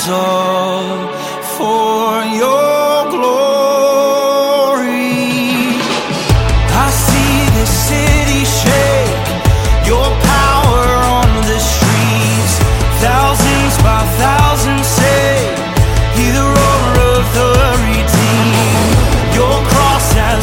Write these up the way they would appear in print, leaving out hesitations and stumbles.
all for your glory. I see this city shake, your power on the streets. Thousands by thousands say, hear the roar of the redeemed. Your cross has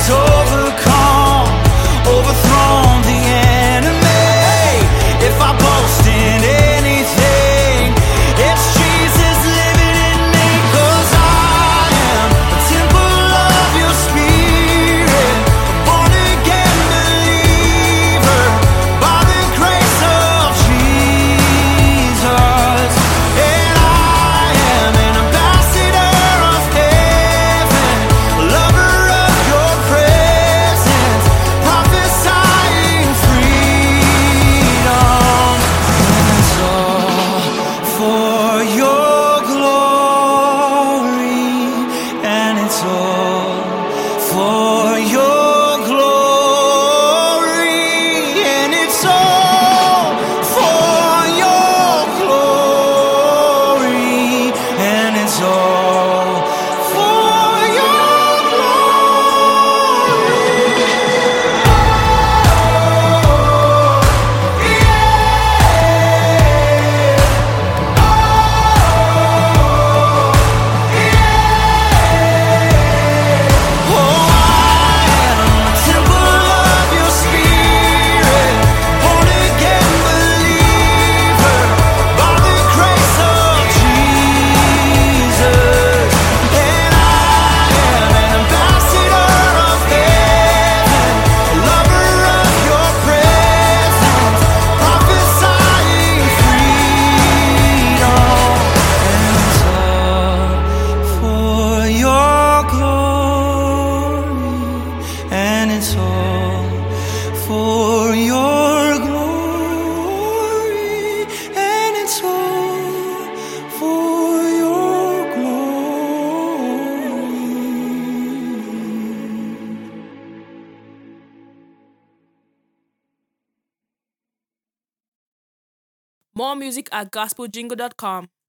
overthrown the enemy. If I boast in anything, it's Jesus living in me. 'Cause I am a temple of your spirit, a born again believer by the grace of Jesus. And I am an ambassador of heaven, a lover of your presence, prophesying freedom. And it's all for your glory, and it's all for your glory, and it's all for your glory, and it's all for your More music at gospeljingle.com.